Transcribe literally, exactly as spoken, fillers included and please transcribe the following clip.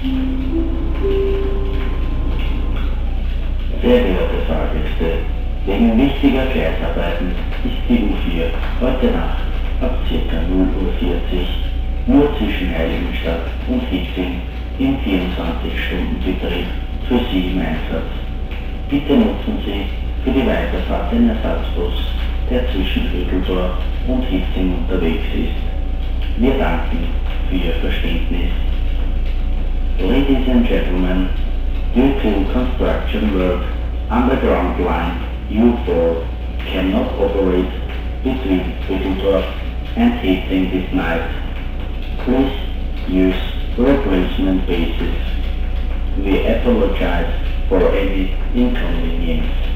Sehr geehrte Fahrgäste, wegen wichtiger Gleisarbeiten ist die U vier heute Nacht ab ca. null Uhr vierzig nur zwischen Heiligenstadt und Hietzing im vierundzwanzig-Stunden-Betrieb für Sie im Einsatz. Bitte nutzen Sie für die Weiterfahrt den Ersatzbus, der zwischen Hügeldorf und Hietzing unterwegs ist. Wir danken für Ihr Verständnis. Ladies and gentlemen, due to construction work, underground line U four cannot operate between Hügeldorf and Hietzing this night. Please use replacement bases. We apologize for any inconvenience.